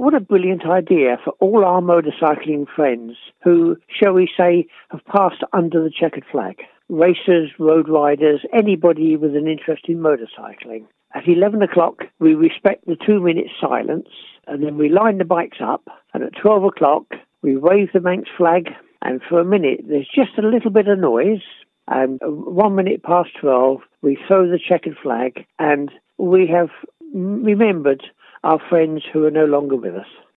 what a brilliant idea for all our motorcycling friends who, shall we say, have passed under the checkered flag. Racers, road riders, anybody with an interest in motorcycling. At 11 o'clock, we respect the 2-minute silence, and then we line the bikes up, and at 12 o'clock, we wave the Manx flag, and for a minute, there's just a little bit of noise, and 1 minute past 12, we throw the checkered flag, and we have remembered our friends who are no longer with us.